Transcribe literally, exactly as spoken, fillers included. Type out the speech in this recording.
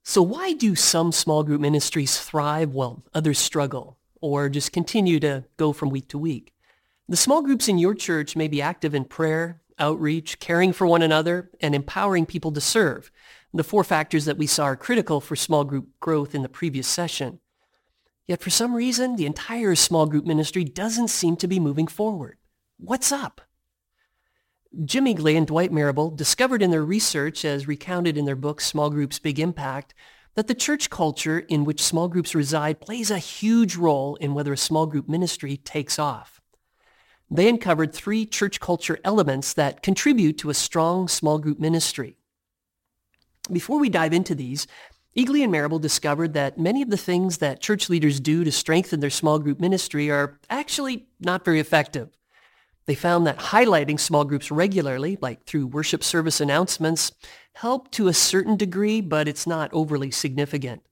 So why do some small group ministries thrive while others struggle or just continue to go from week to week? The small groups in your church may be active in prayer, outreach, caring for one another, and empowering people to serve. The four factors that we saw are critical for small group growth in the previous session. Yet for some reason, the entire small group ministry doesn't seem to be moving forward. What's up? Jim Eagley and Dwight Marable discovered in their research, as recounted in their book Small Groups' Big Impact, that the church culture in which small groups reside plays a huge role in whether a small group ministry takes off. They uncovered three church culture elements that contribute to a strong small group ministry. Before we dive into these, Eagley and Marable discovered that many of the things that church leaders do to strengthen their small group ministry are actually not very effective. They found that highlighting small groups regularly, like through worship service announcements, help to a certain degree, but it's not overly significant.